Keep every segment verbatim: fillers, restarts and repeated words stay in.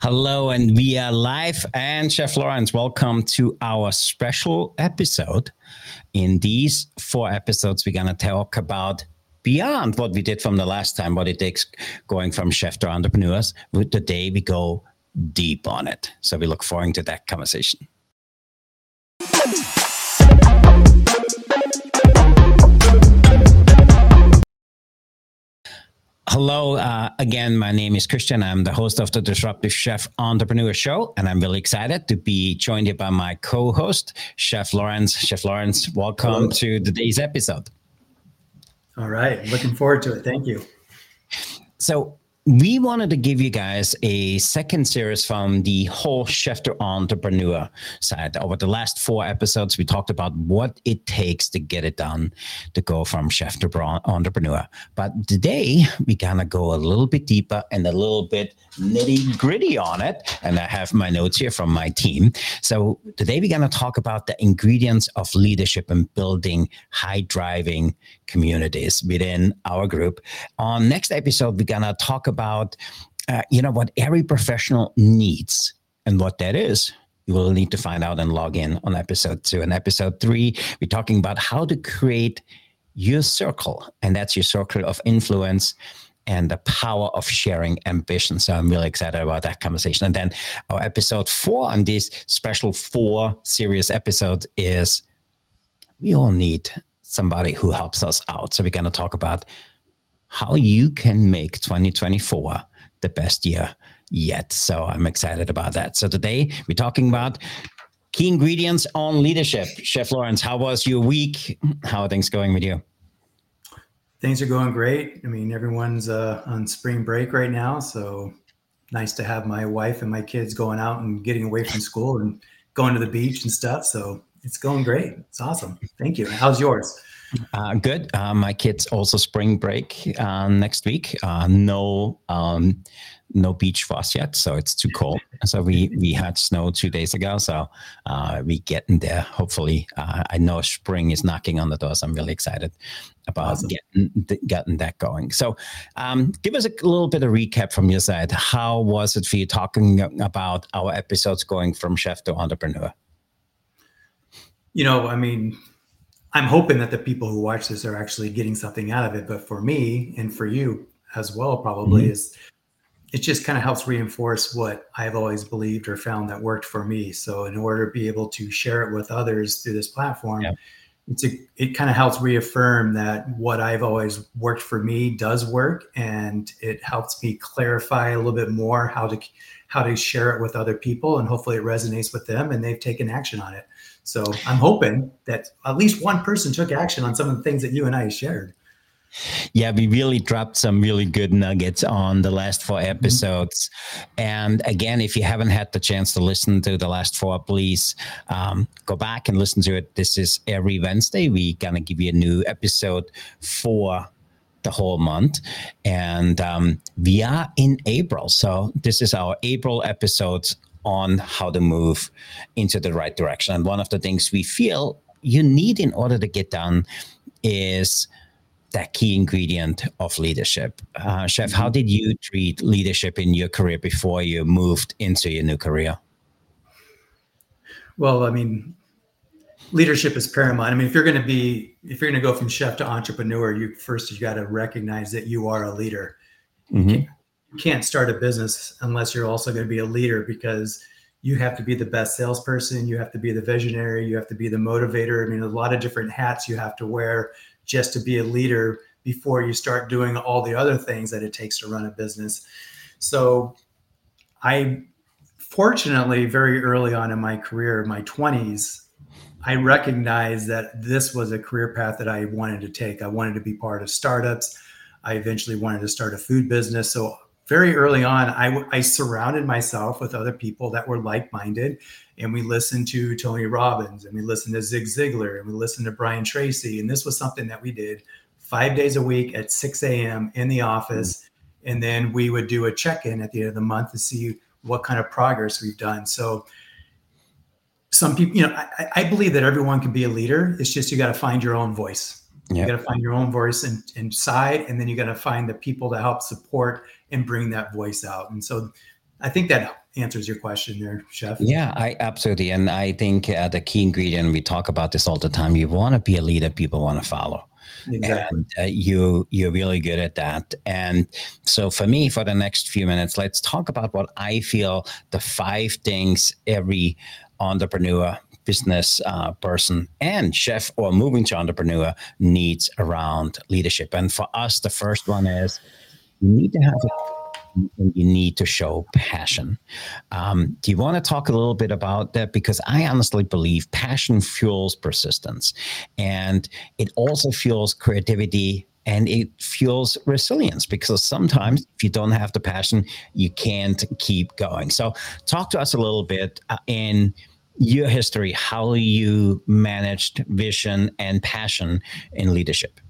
Hello, and we are live. And Chef Lawrence, welcome to our special episode. In these four episodes, we're going to talk about beyond what we did from the last time, what it takes going from chef to entrepreneurs. Today, we go deep on it. So we look forward to that conversation. Hello, uh, again, my name is Christian. I'm the host of the Disruptive Chef Entrepreneur Show, and I'm really excited to be joined here by my co-host, Chef Lawrence. Chef Lawrence, welcome Hello. to today's episode. All right, looking forward to it. Thank you. So we wanted to give you guys a second series from the whole chef to entrepreneur side. Over the last four episodes, we talked about what it takes to get it done, to go from chef to entrepreneur. But today, we're going to go a little bit deeper and a little bit nitty gritty on it. And I have my notes here from my team. So today, we're going to talk about the ingredients of leadership and building high driving communities within our group. On next episode, we're going to talk about about, uh, you know, what every professional needs, and what that is, you will need to find out and log in on episode two. And episode three, we're talking about how to create your circle, and that's your circle of influence and the power of sharing ambition. So I'm really excited about that conversation. And then our episode four on this special four series episode is we all need somebody who helps us out. So we're going to talk about how you can make twenty twenty-four the best year yet. So I'm excited about that. So today we're talking about key ingredients on leadership. Chef Lawrence, how was your week? How are things going with you? Things are going great. I mean, everyone's uh, on spring break right now. So nice to have my wife and my kids going out and getting away from school and going to the beach and stuff. So it's going great. It's awesome. Thank you. How's yours? Uh, good. Uh, my kids also spring break uh, next week. Uh, no, um, no beach for us yet, so it's too cold. So we we had snow two days ago, so uh, we getting there. Hopefully, uh, I know spring is knocking on the door, so I'm really excited about awesome. getting getting that going. So, um, give us a little bit of recap from your side. How was it for you talking about our episodes going from chef to entrepreneur? You know, I mean, I'm hoping that the people who watch this are actually getting something out of it. But for me and for you as well, probably mm-hmm. is it just kind of helps reinforce what I've always believed or found that worked for me. So in order to be able to share it with others through this platform, yeah. it's a, it kind of helps reaffirm that what I've always worked for me does work. And it helps me clarify a little bit more how to how to share it with other people. And hopefully it resonates with them and they've taken action on it. So I'm hoping that at least one person took action on some of the things that you and I shared. Yeah, we really dropped some really good nuggets on the last four episodes. Mm-hmm. And again, if you haven't had the chance to listen to the last four, please um, go back and listen to it. This is every Wednesday. We're going to give you a new episode for the whole month. And um, we are in April. So this is our April episode on how to move into the right direction. And one of the things we feel you need in order to get done is that key ingredient of leadership. Uh, Chef, how did you treat leadership in your career before you moved into your new career? Well, I mean, leadership is paramount. I mean, if you're going to be, if you're going to go from chef to entrepreneur, you first, you got to recognize that you are a leader. Mm-hmm. You You can't start a business unless you're also going to be a leader, because you have to be the best salesperson. You have to be the visionary. You have to be the motivator. I mean, a lot of different hats you have to wear just to be a leader before you start doing all the other things that it takes to run a business. So I, fortunately, very early on in my career, my twenties, I recognized that this was a career path that I wanted to take. I wanted to be part of startups. I eventually wanted to start a food business. So very early on, I, I surrounded myself with other people that were like-minded, and we listened to Tony Robbins, and we listened to Zig Ziglar, and we listened to Brian Tracy. And this was something that we did five days a week at six a.m. in the office. Mm-hmm. And then we would do a check-in at the end of the month to see what kind of progress we've done. So some people, you know, I, I believe that everyone can be a leader. It's just, you got to find your own voice. Yep. You got to find your own voice in, inside, and then you got to find the people to help support and bring that voice out. And so I think that answers your question there, Chef. Yeah, I absolutely. And I think uh, the key ingredient, we talk about this all the time, you want to be a leader people want to follow. Exactly. And uh, you, you're really good at that. And so for me, for the next few minutes, let's talk about what I feel the five things every entrepreneur, business uh, person, and chef or moving to entrepreneur needs around leadership. And for us, the first one is you need to have a and you need to show passion. Um, do you want to talk a little bit about that? Because I honestly believe passion fuels persistence, and it also fuels creativity, and it fuels resilience, because sometimes if you don't have the passion, you can't keep going. So talk to us a little bit uh, in your history, how you managed vision and passion in leadership.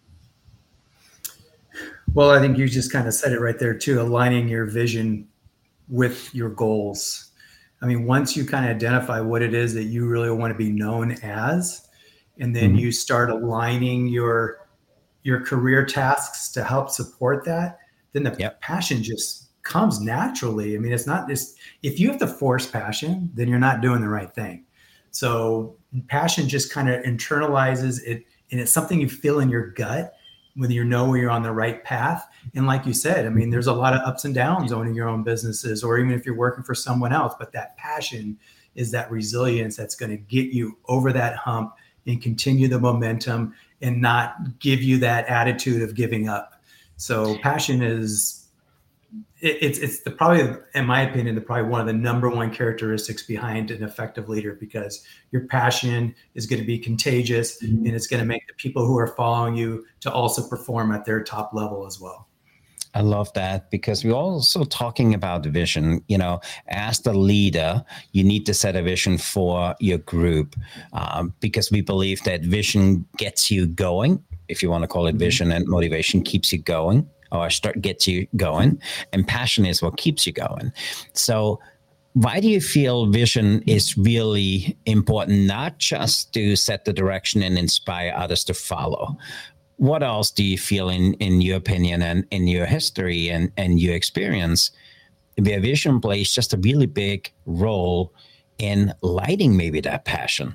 Well, I think you just kind of said it right there too, aligning your vision with your goals. I mean, once you kind of identify what it is that you really want to be known as, and then mm-hmm. you start aligning your your career tasks to help support that, then the yep. passion just comes naturally. I mean, it's not this, if you have to force passion, then you're not doing the right thing. So passion just kind of internalizes it, and it's something you feel in your gut when you know where you're on the right path. And like you said, I mean, there's a lot of ups and downs owning your own businesses, or even if you're working for someone else, but that passion is that resilience that's going to get you over that hump and continue the momentum and not give you that attitude of giving up. So passion is, it, it's it's the probably, in my opinion, the probably one of the number one characteristics behind an effective leader, because your passion is going to be contagious, mm-hmm. and it's going to make the people who are following you to also perform at their top level as well. I love that, because we're also talking about vision. You know, as the leader, you need to set a vision for your group, um, because we believe that vision gets you going, if you want to call it vision, and motivation keeps you going, or start gets you going, and passion is what keeps you going. So why do you feel vision is really important, not just to set the direction and inspire others to follow? What else do you feel, in, in your opinion and in your history and, and your experience, where vision plays just a really big role in lighting maybe that passion?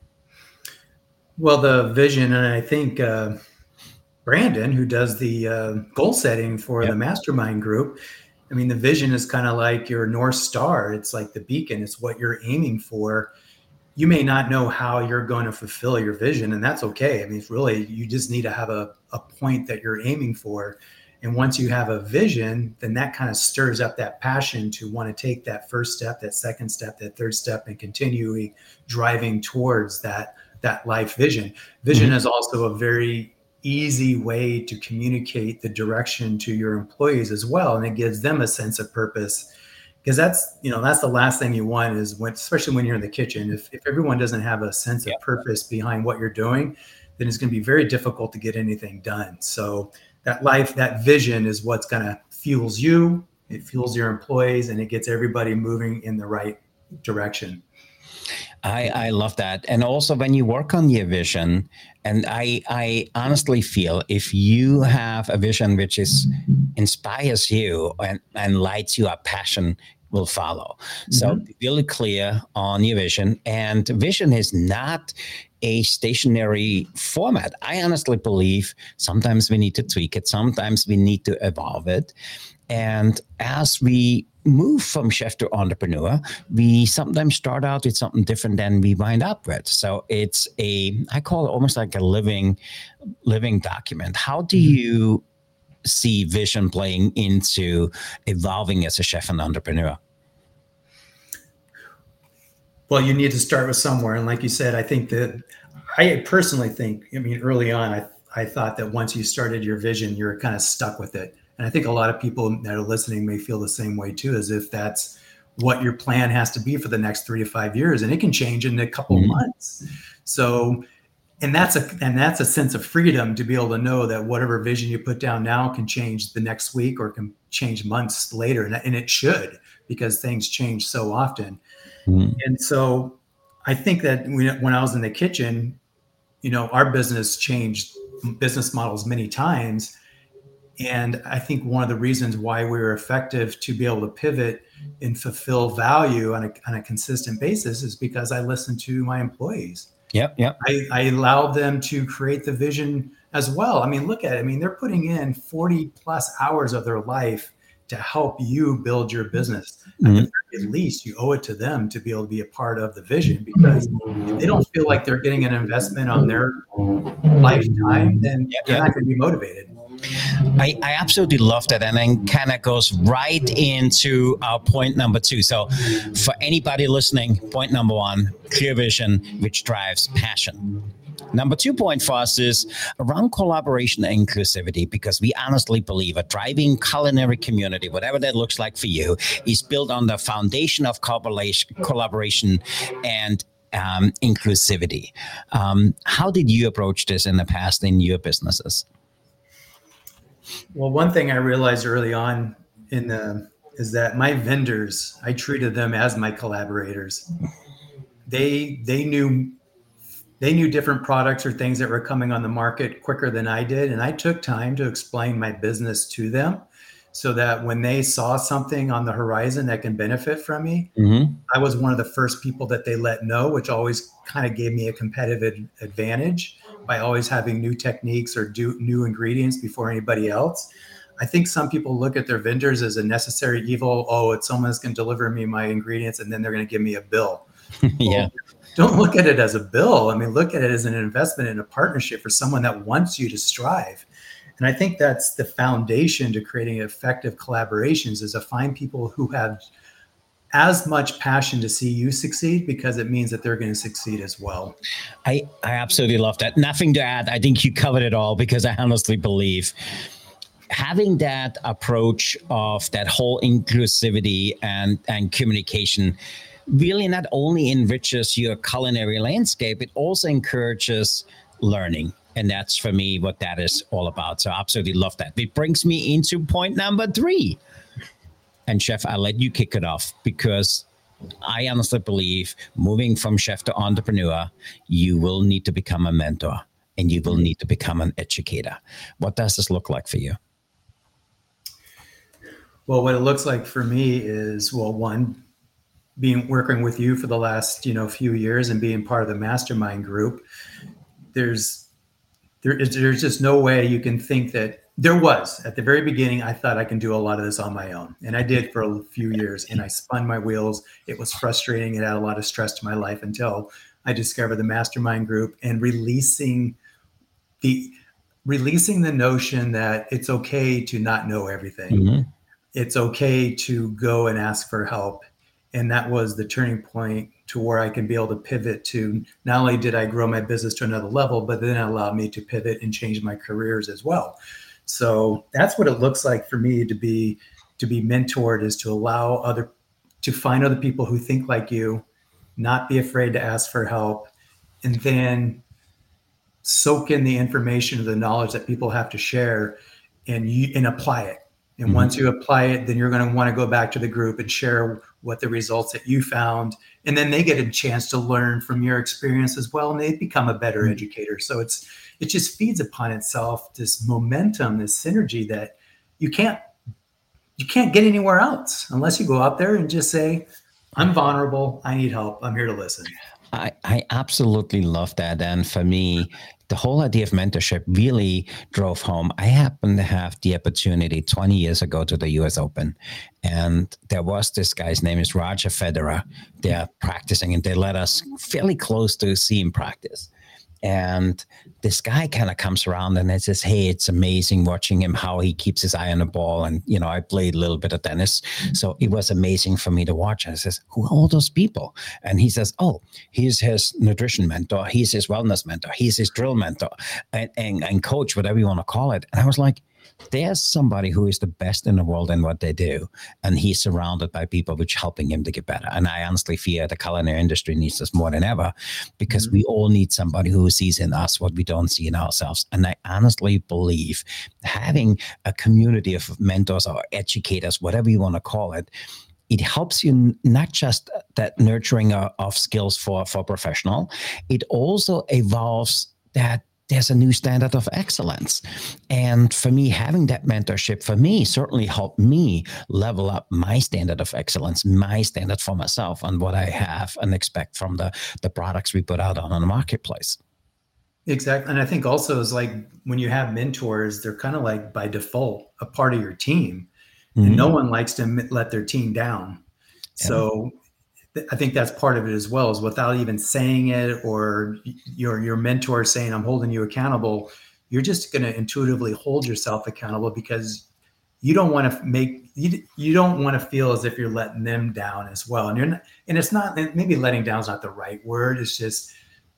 Well, the vision, and I think uh, Brandon, who does the uh, goal setting for yep. the mastermind group, I mean, the vision is kind of like your North Star. It's like the beacon. It's what you're aiming for. You may not know how you're going to fulfill your vision, and that's okay. I mean, it's really, you just need to have a, a point that you're aiming for. And once you have a vision, then that kind of stirs up that passion to want to take that first step, that second step, that third step, and continually driving towards that, that life vision. Vision mm-hmm. is also a very easy way to communicate the direction to your employees as well. And it gives them a sense of purpose. Because that's, you know, that's the last thing you want is when, especially when you're in the kitchen, if, if everyone doesn't have a sense of purpose behind what you're doing, then it's going to be very difficult to get anything done. So that life, that vision is what's going to fuels you, it fuels your employees, and it gets everybody moving in the right direction. I, I love that. And also when you work on your vision, and I, I honestly feel if you have a vision which is inspires you and, and lights you up, passion will follow. Mm-hmm. So be really clear on your vision. And vision is not a stationary format. I honestly believe sometimes we need to tweak it. Sometimes we need to evolve it. And as we move from chef to entrepreneur, we sometimes start out with something different than we wind up with. So it's a, I call it almost like a living, living document. How do you see vision playing into evolving as a chef and entrepreneur? Well, you need to start with somewhere. And like you said, I think that, I personally think, I mean, early on, I, I thought that once you started your vision, you're kind of stuck with it. And I think a lot of people that are listening may feel the same way too, as if that's what your plan has to be for the next three to five years. And it can change in a couple mm-hmm. of months. So, and that's a, and that's a sense of freedom to be able to know that whatever vision you put down now can change the next week or can change months later. And, and it should, because things change so often. Mm-hmm. And so I think that when I was in the kitchen, you know, our business changed business models many times. And I think one of the reasons why we were effective to be able to pivot and fulfill value on a, on a consistent basis is because I listened to my employees. Yep, yep. I, I allowed them to create the vision as well. I mean, look at it. I mean, they're putting in forty plus hours of their life to help you build your business. Mm-hmm. At the very least, you owe it to them to be able to be a part of the vision, because if they don't feel like they're getting an investment on their lifetime, then yep, they're yep. not going to be motivated. I, I absolutely love that, and then kind of goes right into our point number two. So for anybody listening, point number one, clear vision, which drives passion. Number two point for us is around collaboration and inclusivity, because we honestly believe a thriving culinary community, whatever that looks like for you, is built on the foundation of collaboration and um, inclusivity. Um, how did you approach this in the past in your businesses? Well, one thing I realized early on in the is that my vendors, I treated them as my collaborators. They they knew they knew different products or things that were coming on the market quicker than I did, and I took time to explain my business to them, so that when they saw something on the horizon that can benefit from me, mm-hmm. I was one of the first people that they let know, which always kind of gave me a competitive advantage by always having new techniques or do new ingredients before anybody else. I think some people look at their vendors as a necessary evil. Oh, it's someone that's going to deliver me my ingredients and then they're going to give me a bill. Yeah. Well, don't look at it as a bill. I mean, look at it as an investment in a partnership for someone that wants you to strive. And I think that's the foundation to creating effective collaborations, is to find people who have as much passion to see you succeed, because it means that they're going to succeed as well. I, I absolutely love that. Nothing to add. I think you covered it all, because I honestly believe having that approach of that whole inclusivity and, and communication really not only enriches your culinary landscape, it also encourages learning. And that's, for me, what that is all about. So I absolutely love that. It brings me into point number three. And Chef, I'll let you kick it off, because I honestly believe moving from chef to entrepreneur, you will need to become a mentor and you will need to become an educator. What does this look like for you? Well, what it looks like for me is, well, one, being working with you for the last, you know, few years and being part of the mastermind group. There's there is there's just no way you can think that there was at the very beginning. I thought I can do a lot of this on my own, and I did for a few years, and I spun my wheels. It was frustrating. It added a lot of stress to my life until I discovered the mastermind group and releasing the releasing the notion that it's okay to not know everything. Mm-hmm. It's okay to go and ask for help. And that was the turning point to where I can be able to pivot to, not only did I grow my business to another level, but then it allowed me to pivot and change my careers as well. So that's what it looks like for me to be, to be mentored, is to allow other, to find other people who think like you, not be afraid to ask for help, and then soak in the information, the knowledge that people have to share, and you, and apply it. And mm-hmm. once you apply it, then you're going to want to go back to the group and share what the results that you found. And then they get a chance to learn from your experience as well. And they become a better mm-hmm. educator. So it's, it just feeds upon itself, this momentum, this synergy that you can't, you can't get anywhere else unless you go out there and just say, I'm vulnerable. I need help. I'm here to listen. I, I absolutely love that. And for me, the whole idea of mentorship really drove home. I happened to have the opportunity twenty years ago to the U S Open. And there was this guy's name is Roger Federer. They're practicing, and they let us fairly close to see him practice. And this guy kind of comes around and it says, hey, it's amazing watching him, how he keeps his eye on the ball. And, you know, I played a little bit of tennis, so it was amazing for me to watch. And I says, who are all those people? And he says, oh, he's his nutrition mentor. He's his wellness mentor. He's his drill mentor and, and, and coach, whatever you want to call it. And I was like, there's somebody who is the best in the world in what they do, and he's surrounded by people which helping him to get better. And I honestly fear the culinary industry needs this more than ever, because mm-hmm. we all need somebody who sees in us what we don't see in ourselves. And I honestly believe having a community of mentors or educators, whatever you want to call it, it helps you not just that nurturing of skills for, for professional, it also evolves that there's a new standard of excellence. And for me, having that mentorship for me certainly helped me level up my standard of excellence, my standard for myself and what I have and expect from the, the products we put out on, on the marketplace. Exactly. And I think also is like when you have mentors, they're kind of like by default a part of your team. Mm-hmm. And no one likes to let their team down. Yeah. So I think that's part of it as well, is without even saying it or your your mentor saying, I'm holding you accountable, you're just going to intuitively hold yourself accountable because you don't want to make, you, you don't want to feel as if you're letting them down as well. And you're not, and it's not, maybe letting down is not the right word. It's just,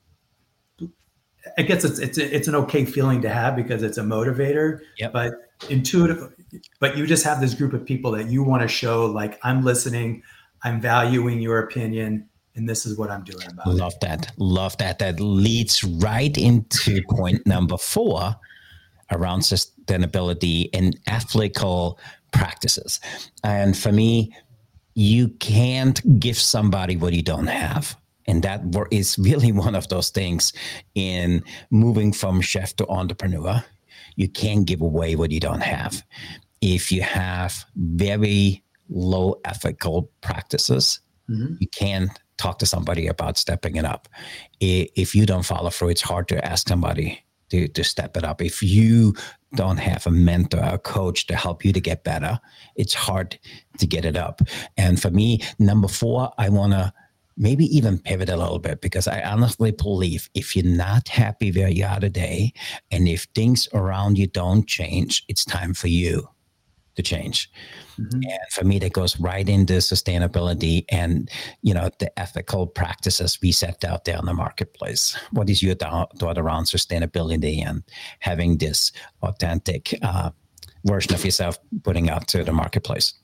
I guess it's, it's, it's an okay feeling to have because it's a motivator, yep. but intuitive, but you just have this group of people that you want to show, like, I'm listening, I'm valuing your opinion, and this is what I'm doing about it. Love that. Love that. That leads right into point number four around sustainability and ethical practices. And for me, you can't give somebody what you don't have. And that is really one of those things in moving from chef to entrepreneur. You can't give away what you don't have. If you have very low ethical practices, mm-hmm. you can't talk to somebody about stepping it up. If you don't follow through, it's hard to ask somebody to, to step it up. If you don't have a mentor, a coach to help you to get better, it's hard to get it up. And for me, number four, I want to maybe even pivot a little bit, because I honestly believe if you're not happy where you are today, and if things around you don't change, it's time for you to change. Mm-hmm. And for me, that goes right into sustainability and, you know, the ethical practices we set out there in the marketplace. What is your thought around sustainability and having this authentic uh, version of yourself putting out to the marketplace?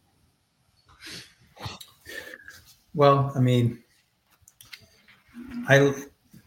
Well, I mean, I,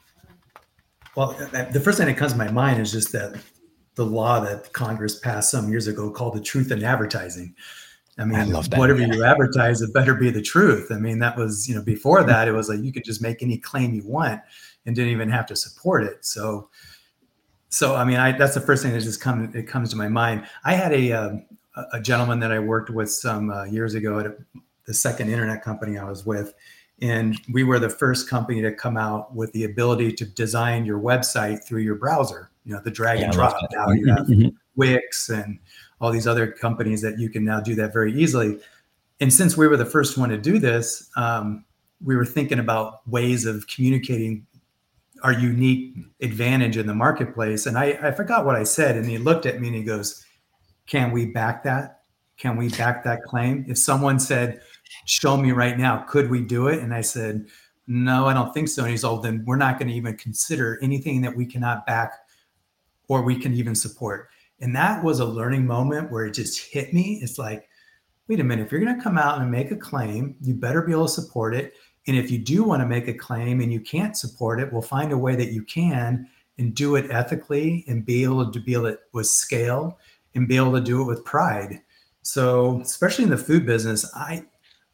well, the first thing that comes to my mind is just that the law that Congress passed some years ago called the Truth in Advertising. I mean, I love that. Whatever you advertise, it better be the truth. I mean, that was, you know, before that, it was like you could just make any claim you want and didn't even have to support it. So, so I mean, I that's the first thing that just comes it comes to my mind. I had a uh, a gentleman that I worked with some uh, years ago at a, the second internet company I was with, and we were the first company to come out with the ability to design your website through your browser. You know, the drag and drop. Now you have Wix and all these other companies that you can now do that very easily. And since we were the first one to do this, um, we were thinking about ways of communicating our unique advantage in the marketplace. And I, I forgot what I said. And he looked at me and he goes, can we back that? Can we back that claim? If someone said, show me right now, could we do it? And I said, no, I don't think so. And he's all, then we're not going to even consider anything that we cannot back or we can even support. And that was a learning moment where it just hit me. It's like, wait a minute, if you're going to come out and make a claim, you better be able to support it. And if you do want to make a claim and you can't support it, we'll find a way that you can and do it ethically and be able to be able to with scale and be able to do it with pride. So especially in the food business, I,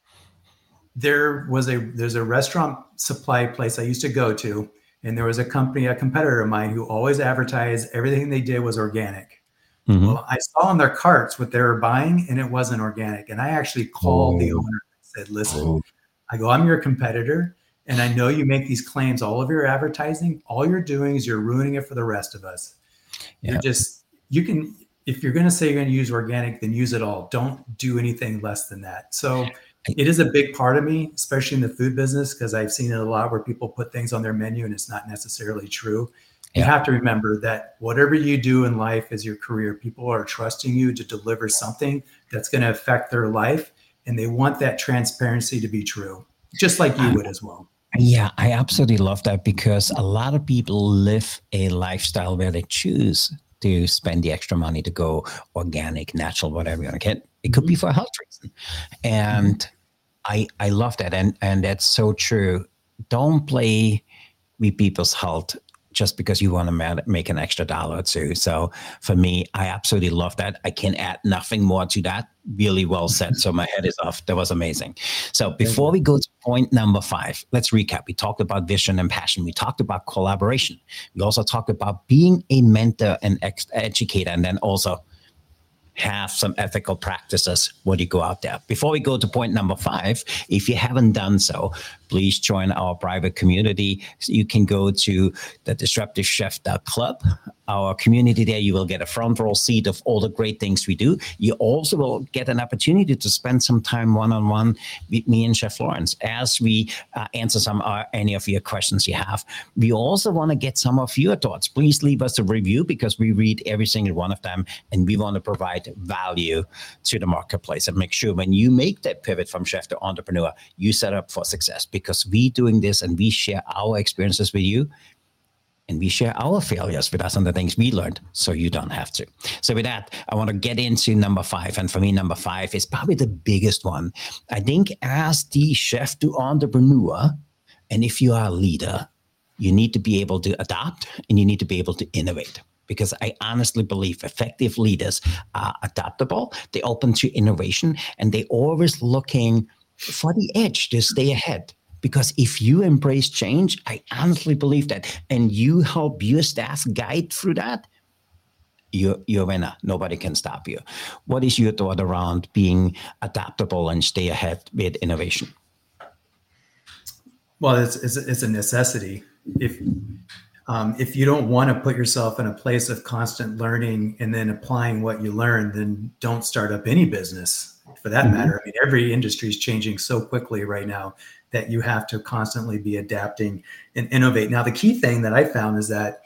there was a, there's a restaurant supply place I used to go to, and there was a company, a competitor of mine who always advertised everything they did was organic. Mm-hmm. Well, I saw on their carts what they were buying and it wasn't organic. And I actually called oh. the owner and said, listen, oh. I go, I'm your competitor. And I know you make these claims, all of your advertising, all you're doing is you're ruining it for the rest of us. Yeah. You're just, you can, if you're going to say you're going to use organic, then use it all. Don't do anything less than that. So it is a big part of me, especially in the food business, because I've seen it a lot where people put things on their menu and it's not necessarily true. You yeah. have to remember that whatever you do in life as your career, people are trusting you to deliver something that's going to affect their life. And they want that transparency to be true, just like you would as well. Yeah, I absolutely love that, because a lot of people live a lifestyle where they choose to spend the extra money to go organic, natural, whatever you want to get. It could mm-hmm. be for a health reason. And mm-hmm. I I love that. And, and that's so true. Don't play with people's health just because you want to make an extra dollar or two. So for me, I absolutely love that. I can add nothing more to that really well said. So my head is off. That was amazing. So before we go to point number five, let's recap. We talked about vision and passion. We talked about collaboration. We also talked about being a mentor and ex- educator, and then also have some ethical practices when you go out there. Before we go to point number five, if you haven't done so, please join our private community. You can go to the disruptive chef dot club, our community there. You will get a front row seat of all the great things we do. You also will get an opportunity to spend some time one-on-one with me and Chef Lawrence as we uh, answer some uh, any of your questions you have. We also want to get some of your thoughts. Please leave us a review because we read every single one of them, and we want to provide value to the marketplace and make sure when you make that pivot from chef to entrepreneur, you set up for success, because we doing this and we share our experiences with you, and we share our failures with us and the things we learned, so you don't have to. So with that, I want to get into number five. And for me, number five is probably the biggest one. I think as the chef to entrepreneur, and if you are a leader, you need to be able to adapt and you need to be able to innovate. Because I honestly believe effective leaders are adaptable, they're open to innovation, and they're always looking for the edge to stay ahead. Because if you embrace change, I honestly believe that, and you help your staff guide through that, you're, you're a winner. Nobody can stop you. What is your thought around being adaptable and stay ahead with innovation? Well, it's, it's, it's a necessity. If Um, if you don't want to put yourself in a place of constant learning and then applying what you learn, then don't start up any business for that mm-hmm. matter. I mean, every industry is changing so quickly right now that you have to constantly be adapting and innovate. Now, the key thing that I found is that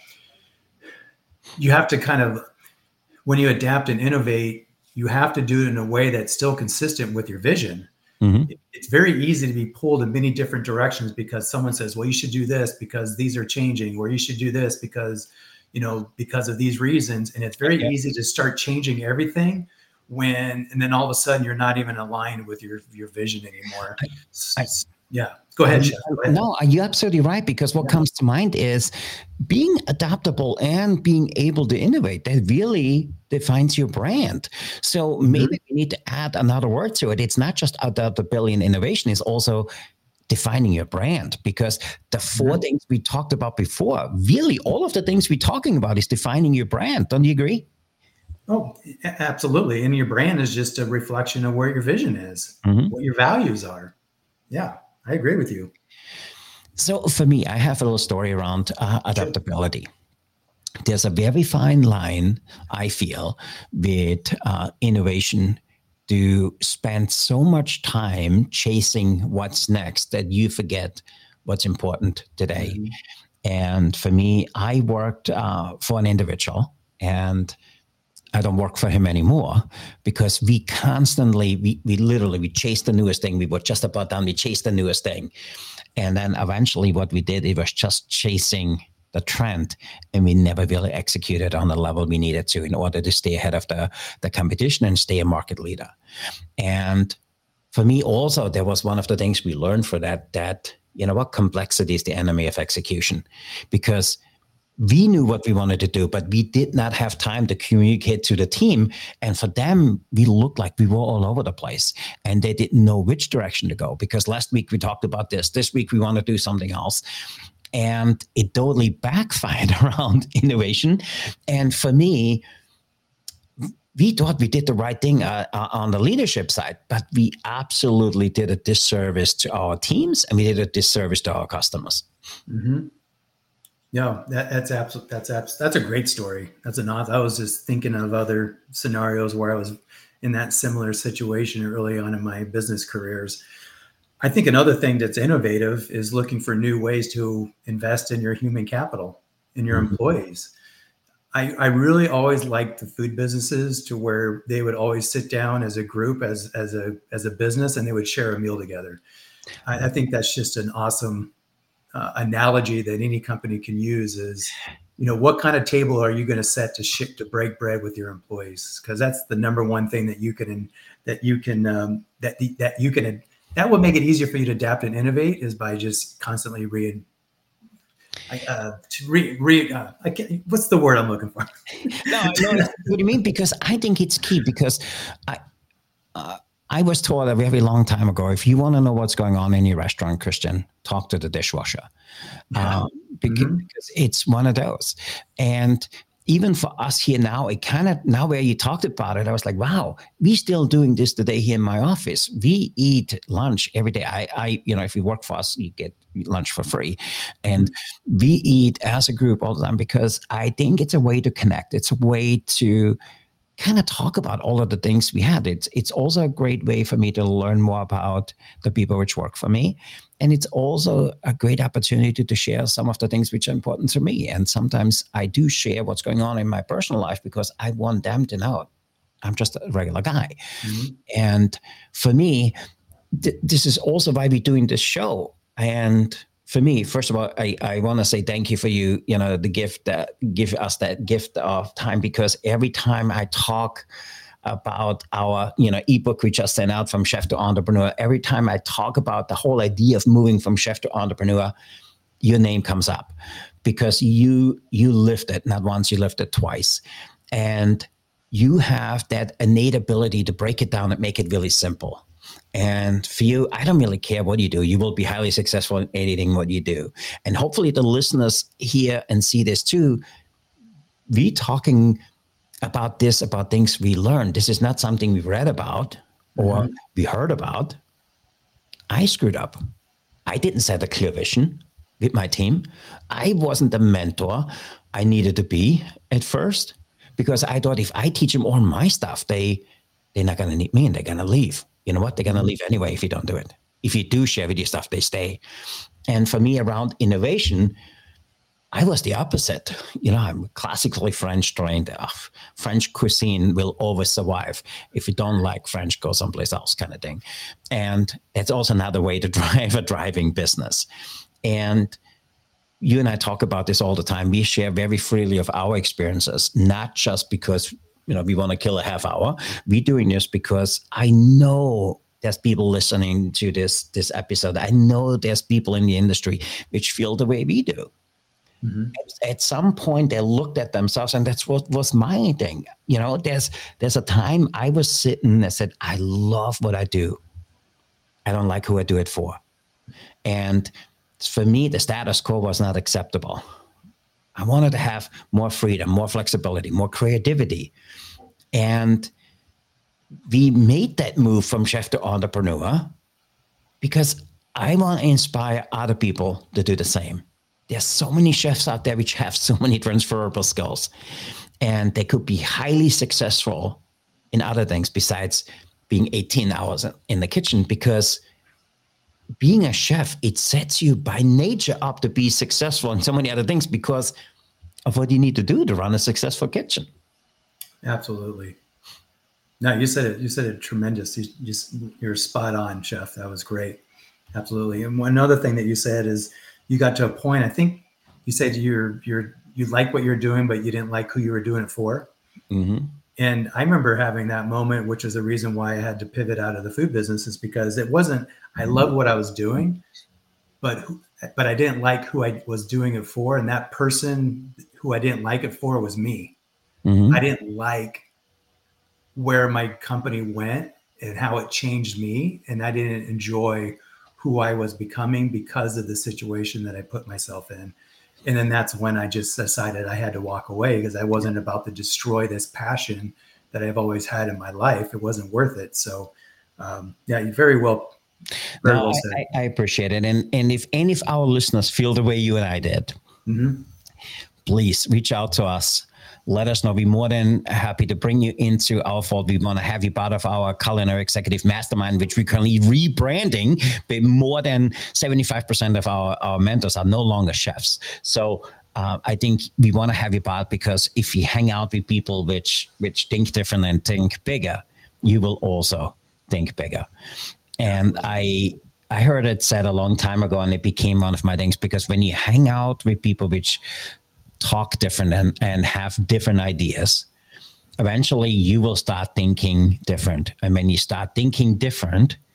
you have to kind of, when you adapt and innovate, you have to do it in a way that's still consistent with your vision. Mm-hmm. It's very easy to be pulled in many different directions because someone says, well, you should do this because these are changing, or you should do this because, you know, because of these reasons. And it's very okay. easy to start changing everything when, and then all of a sudden you're not even aligned with your, your vision anymore. I, I, yeah. Go ahead, Chef. Go ahead. No, you're absolutely right, because what yeah. comes to mind is being adaptable and being able to innovate. That really defines your brand. So maybe mm-hmm. we need to add another word to it. It's not just adaptability and innovation, it's also defining your brand, because the four mm-hmm. things we talked about before, really all of the things we're talking about is defining your brand. Don't you agree? Oh, absolutely. And your brand is just a reflection of where your vision is, mm-hmm. what your values are. Yeah. I agree with you. So for me, I have a little story around uh, adaptability. There's a very fine line, I feel, with uh, innovation, to spend so much time chasing what's next that you forget what's important today. Mm-hmm. And for me, I worked uh, for an individual, and I don't work for him anymore, because we constantly, we, we literally, we chased the newest thing. We were just about done. We chased the newest thing. And then eventually what we did, it was just chasing the trend, and we never really executed on the level we needed to in order to stay ahead of the, the competition and stay a market leader. And for me also, there was one of the things we learned for that, that, you know what, complexity is the enemy of execution, because we knew what we wanted to do, but we did not have time to communicate to the team. And for them, we looked like we were all over the place, and they didn't know which direction to go, because last week we talked about this. This week we want to do something else. And it totally backfired around innovation. And for me, we thought we did the right thing uh, uh, on the leadership side, but we absolutely did a disservice to our teams, and we did a disservice to our customers. Mm-hmm. No, that, that's absolutely, that's abs- that's a great story. That's an I was just thinking of other scenarios where I was in that similar situation early on in my business careers. I think another thing that's innovative is looking for new ways to invest in your human capital, in your mm-hmm. employees. I, I really always liked the food businesses, to where they would always sit down as a group, as as a as a business, and they would share a meal together. I, I think that's just an awesome Uh, analogy that any company can use. Is, you know, what kind of table are you going to set to ship to break bread with your employees? Because that's the number one thing that you can that you can um, that the, that you can that will make it easier for you to adapt and innovate, is by just constantly re. Uh, to re, re uh, I can't, what's the word I'm looking for? No, I know what you mean, because I think it's key, because I. uh, I was told a very long time ago, if you want to know what's going on in your restaurant, Christian, talk to the dishwasher. Yeah. Um, because, Mhm. because it's one of those. And even for us here now, it kind of, now where you talked about it, I was like, wow, we still doing this today here in my office. We eat lunch every day. I, I, you know, if you work for us, you get lunch for free. And we eat as a group all the time because I think it's a way to connect. It's a way to kind of talk about all of the things we had. It's it's also a great way for me to learn more about the people which work for me. And it's also a great opportunity to share some of the things which are important to me. And sometimes I do share what's going on in my personal life because I want them to know I'm just a regular guy. Mm-hmm. And for me, th- this is also why we're doing this show. And for me, first of all, I, I want to say thank you for you, you know, the gift that give us that gift of time, because every time I talk about our, you know, ebook we just sent out, From Chef to Entrepreneur, every time I talk about the whole idea of moving from chef to entrepreneur, your name comes up because you you lived it, not once, you lived it twice. And you have that innate ability to break it down and make it really simple. And for you, I don't really care what you do. You will be highly successful in editing what you do. And hopefully the listeners hear and see this too. We talking about this, about things we learned. This is not something we read about or mm-hmm. we heard about. I screwed up. I didn't set a clear vision with my team. I wasn't the mentor I needed to be at first because I thought if I teach them all my stuff, they, they're not going to need me and they're going to leave. You know what? They're going to leave anyway if you don't do it. If you do share with your stuff, they stay. And for me, around innovation, I was the opposite. You know, I'm classically French trained. Uh, French cuisine will always survive. If you don't like French, go someplace else, kind of thing. And it's also another way to drive a driving business. And you and I talk about this all the time. We share very freely of our experiences, not just because you know, we want to kill a half hour. We're doing this because I know there's people listening to this, this episode. I know there's people in the industry which feel the way we do. Mm-hmm. At, at some point, they looked at themselves, and that's what was my thing. You know, there's there's a time I was sitting and said, I love what I do. I don't like who I do it for. And for me, the status quo was not acceptable. I wanted to have more freedom, more flexibility, more creativity. And we made that move from chef to entrepreneur because I want to inspire other people to do the same. There's so many chefs out there which have so many transferable skills, and they could be highly successful in other things besides being eighteen hours in the kitchen, because being a chef, it sets you by nature up to be successful in so many other things because of what you need to do to run a successful kitchen. Absolutely. No, you said it, you said it tremendous. You just, you're spot on, Chef. That was great. Absolutely. And one other thing that you said is you got to a point, I think you said you're, you're, you like what you're doing, but you didn't like who you were doing it for. Mm-hmm. And I remember having that moment, which is the reason why I had to pivot out of the food business, is because it wasn't, I loved what I was doing, but, who, but I didn't like who I was doing it for. And that person who I didn't like it for was me. Mm-hmm. I didn't like where my company went and how it changed me. And I didn't enjoy who I was becoming because of the situation that I put myself in. And then that's when I just decided I had to walk away, because I wasn't about to destroy this passion that I've always had in my life. It wasn't worth it. So um, yeah, you very well. Very no, well said. I, I appreciate it. And, and if any of our listeners feel the way you and I did, mm-hmm. please reach out to us. Let us know. We're more than happy to bring you into our fold. We want to have you part of our Culinary Executive Mastermind, which we're currently rebranding. But more than seventy-five percent of our, our mentors are no longer chefs. So uh, I think we want to have you part, because if you hang out with people which which think different and think bigger, you will also think bigger. And I I heard it said a long time ago, and it became one of my things, because when you hang out with people which talk different and, and have different ideas, eventually you will start thinking different. And when you start thinking different,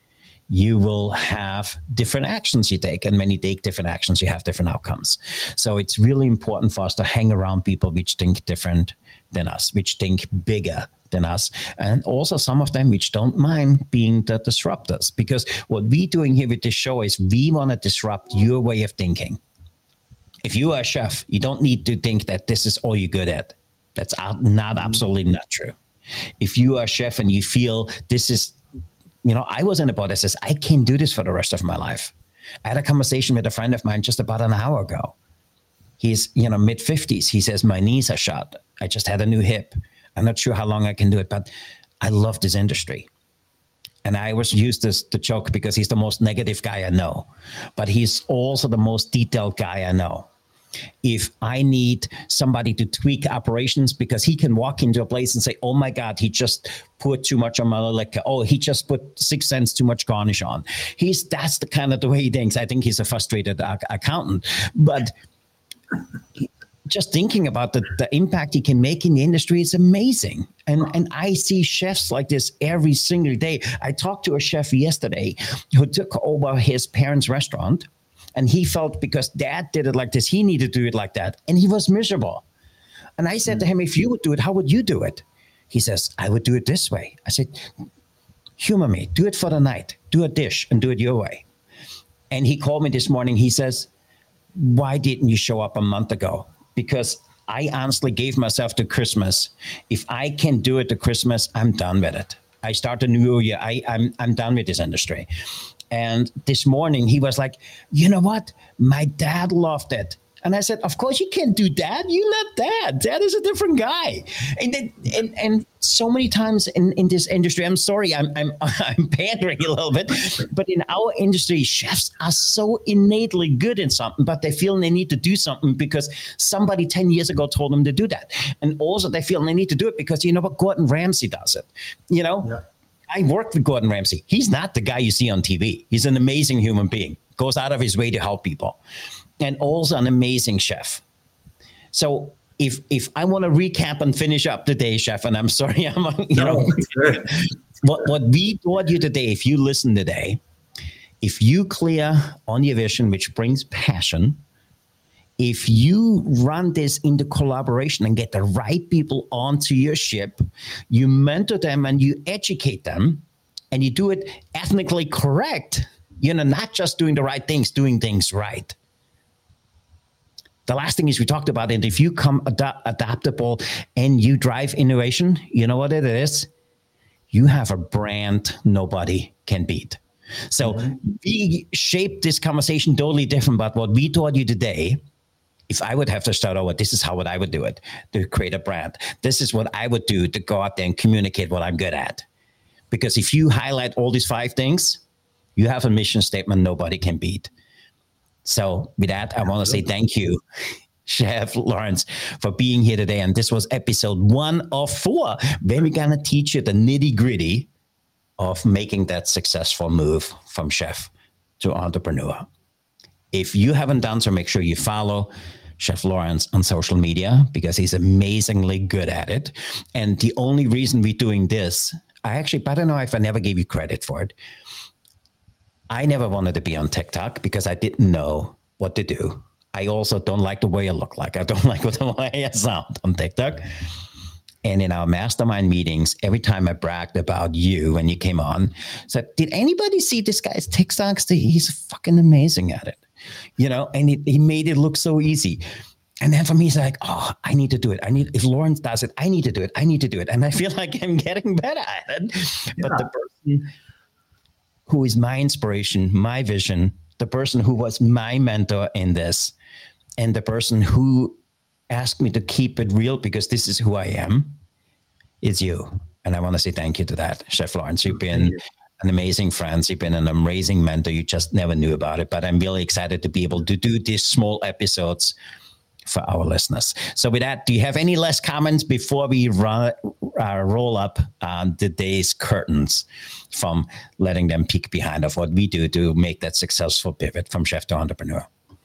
you will have different actions you take. And when you take different actions, you have different outcomes. So it's really important for us to hang around people which think different than us, which think bigger than us. And also some of them which don't mind being the disruptors. Because what we're doing here with this show is we want to disrupt your way of thinking. If you are a chef, you don't need to think that this is all you're good at. That's not absolutely not true. If you are a chef and you feel this is, you know, I was in a boat that says, I can't do this for the rest of my life. I had a conversation with a friend of mine just about an hour ago. He's, you know, mid fifties. He says, my knees are shot. I just had a new hip. I'm not sure how long I can do it, but I love this industry. And I always use this to joke because he's the most negative guy I know, but he's also the most detailed guy I know. If I need somebody to tweak operations because he can walk into a place and say, oh my God, he just put too much on my liquor. Oh, he just put six cents too much garnish on. He's, that's the kind of the way he thinks. I think he's a frustrated uh, accountant, but just thinking about the, the impact he can make in the industry is amazing. And, and I see chefs like this every single day. I talked to a chef yesterday who took over his parents' restaurant. And he felt because dad did it like this, he needed to do it like that. And he was miserable. And I said mm-hmm. to him, if you would do it, how would you do it? He says, I would do it this way. I said, humor me, do it for the night, do a dish and do it your way. And he called me this morning. He says, why didn't you show up a month ago? Because I honestly gave myself to Christmas. If I can do it to Christmas, I'm done with it. I start the new year. I, I'm, I'm done with this industry. And this morning he was like, you know what? My dad loved it. And I said, of course you can't do dad. You're not dad. Dad is a different guy. And then, and, and so many times in, in this industry, I'm sorry, I'm, I'm, I'm pandering a little bit, but in our industry, chefs are so innately good in something, but they feel they need to do something because somebody ten years ago told them to do that. And also they feel they need to do it because, you know what, Gordon Ramsay does it, you know? Yeah. I worked with Gordon Ramsay. He's not the guy you see on T V. He's an amazing human being, goes out of his way to help people, and also an amazing chef. So if if I want to recap and finish up today, chef, and I'm sorry, I'm you no, know what what we taught you today. If you listen today, if you clear on your vision, which brings passion, if you run this into collaboration and get the right people onto your ship, you mentor them and you educate them, and you do it ethnically correct, you know, not just doing the right things, doing things right. The last thing is we talked about it. If you come ad- adaptable and you drive innovation, you know what it is? You have a brand nobody can beat. So mm-hmm. we shaped this conversation totally different, but what we taught you today, if I would have to start over, this is how what I would do it, to create a brand. This is what I would do to go out there and communicate what I'm good at. Because if you highlight all these five things, you have a mission statement nobody can beat. So with that, I want to say thank you, Chef Lawrence, for being here today. And this was episode one of four, where we're going to teach you the nitty gritty of making that successful move from chef to entrepreneur. If you haven't done so, make sure you follow Chef Lawrence on social media because he's amazingly good at it. And the only reason we're doing this, I actually, I don't know if I never gave you credit for it. I never wanted to be on TikTok because I didn't know what to do. I also don't like the way I look like. I don't like the way I sound on TikTok. And in our mastermind meetings, every time I bragged about you when you came on, said, did anybody see this guy's TikToks? He's fucking amazing at it. You know, and it, he made it look so easy. And then for me, it's like, oh, I need to do it. I need, if Lawrence does it, I need to do it. I need to do it. And I feel like I'm getting better at it. Yeah. But the person who is my inspiration, my vision, the person who was my mentor in this, and the person who asked me to keep it real because this is who I am, is you. And I want to say thank you to that, Chef Lawrence. You've been you. an amazing friend. You've been an amazing mentor. You just never knew about it. But I'm really excited to be able to do these small episodes for our listeners. So with that, do you have any last comments before we run, uh, roll up um, today's curtains from letting them peek behind of what we do to make that successful pivot from chef to entrepreneur?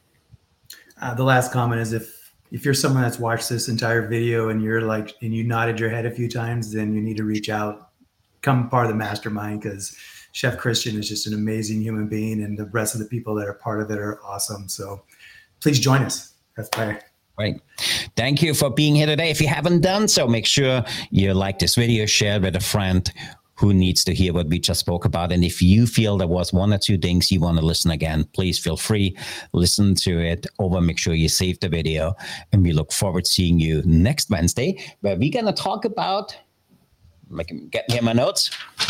Uh, the last comment is if if you're someone that's watched this entire video and you're like, and you nodded your head a few times, then you need to reach out, become part of the mastermind, because Chef Christian is just an amazing human being, and the rest of the people that are part of it are awesome. So please join us. That's Pie. Great. Thank you for being here today. If you haven't done so, make sure you like this video, share it with a friend who needs to hear what we just spoke about. And if you feel there was one or two things you want to listen again, please feel free, listen to it over, make sure you save the video. And we look forward to seeing you next Wednesday, where we're going to talk about, make, get here my notes,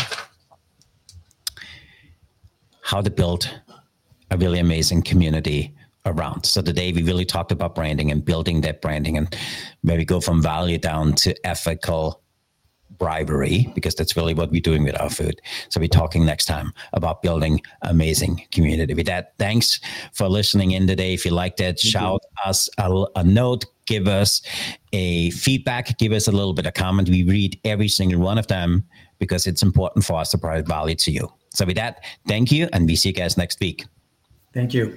how to build a really amazing community around. So today we really talked about branding and building that branding, and where we go from value down to ethical bribery, because that's really what we're doing with our food. So we're talking next time about building amazing community. With that, thanks for listening in today. If you liked it, shout us a, a note, give us a feedback, give us a little bit of comment. We read every single one of them because it's important for us to provide value to you. So with that, thank you, and we see you guys next week. Thank you.